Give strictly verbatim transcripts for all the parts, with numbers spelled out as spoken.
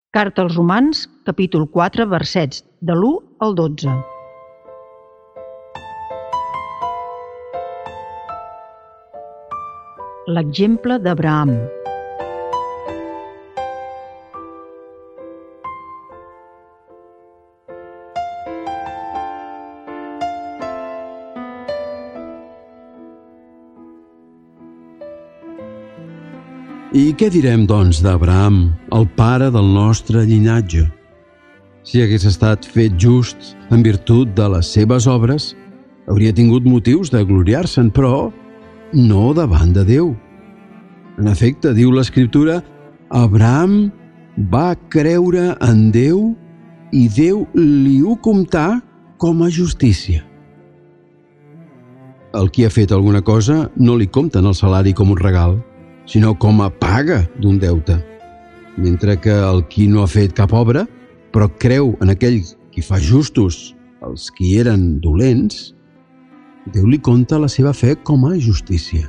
Carta als Romans, capítol quatre, versets de l'u al dotze. L'exemple d'Abraham. I què direm, doncs, d'Abraham, el pare del nostre llinatge? Si hagués estat fet just en virtut de les seves obres, hauria tingut motius de gloriar-se'n, però no davant de Déu. En efecte, diu l'Escriptura, Abraham va creure en Déu i Déu li ho comptà com a justícia. El qui ha fet alguna cosa no li compten el salari com un regal, sinó com a paga d'un deute, mentre que el qui no ha fet cap obra, però creu en aquell qui fa justos els qui eren dolents, Déu li compta la seva fe com a justícia.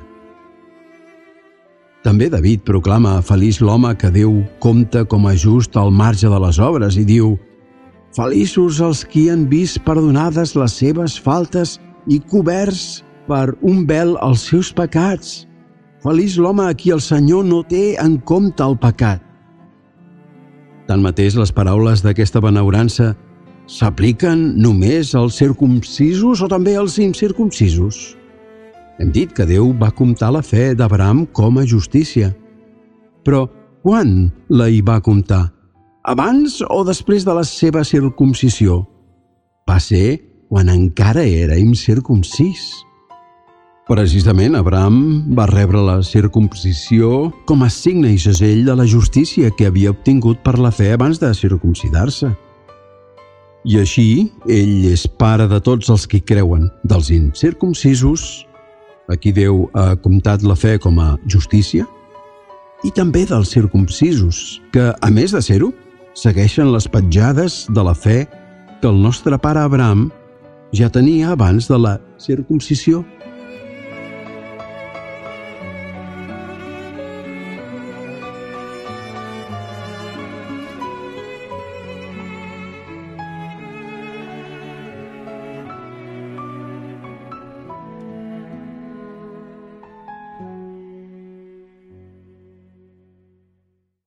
També David proclama feliç l'home que Déu compta com a just al marge de les obres i diu: feliços els qui han vist perdonades les seves faltes i coberts per un vel els seus pecats. Feliç l'home a qui el Senyor no té en compte el pecat. Tanmateix, les paraules d'aquesta benaurança s'apliquen només als circumcisos o també als incircumcisos? Hem dit que Déu va comptar la fe d'Abraham com a justícia. Però quan la hi va comptar? Abans o després de la seva circumcisió? Va ser quan encara era incircumcís. Precisament, Abraham va rebre la circumcisió com a signe i segell de la justícia que havia obtingut per la fe abans de circumcidar-se. I així, ell és pare de tots els que creuen, dels incircumcisos, a qui Déu ha comptat la fe com a justícia, i també dels circumcisos, que, a més de ser-ho, segueixen les petjades de la fe que el nostre pare Abraham ja tenia abans de la circumcisió.